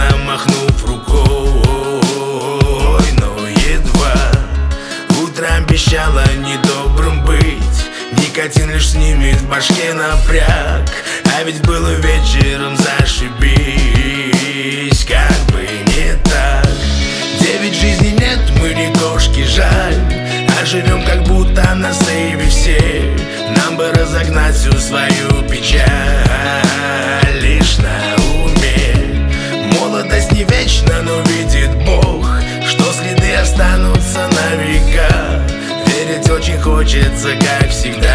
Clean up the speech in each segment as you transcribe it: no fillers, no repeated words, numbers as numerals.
махнув рукой. Но едва утром обещала недобрым быть, никотин лишь снимет в башке напряг. А ведь было вечером зашибись, как бы не так. 9 жизней нет, мы не кошки, жаль, а живем как будто на сейве все. Нам бы разогнать всю свою печаль лишь на уме. Молодость не вечна, но видит Бог, что следы останутся на века. Верить очень хочется, как всегда,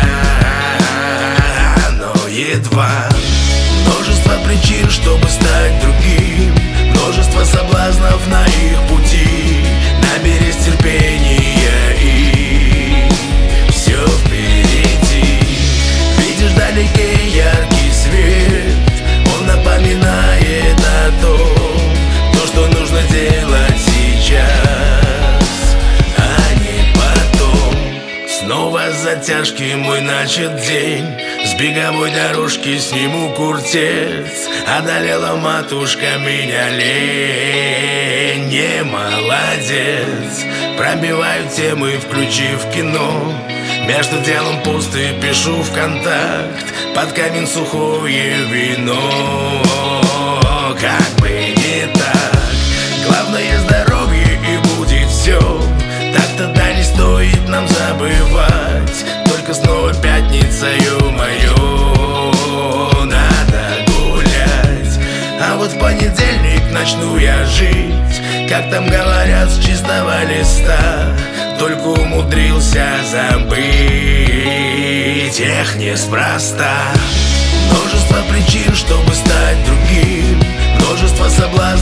но едва. Множество причин, чтобы стать другим, множество соблазнов на их пути. Наберись терпения и все впереди. Видишь вдалеке яркий свет, он напоминает о том, то, что нужно делать сейчас, а не потом. Снова с затяжки мой начат день, с беговой дорожки сниму куртец. Одолела матушка меня лень, не молодец. Пробиваю темы, включив кино, между делом пусты пишу в контакт, под камин сухое вино. Как бы не так, главное здоровье и будет все. Так тогда не стоит нам забывать, только снова пятница, ё-моё, надо гулять. А вот в понедельник начну я жить, как там говорят, с чистого листа. Только умудрился забыть, эх, неспроста. Множество причин, чтобы стать другим, множество соблазнов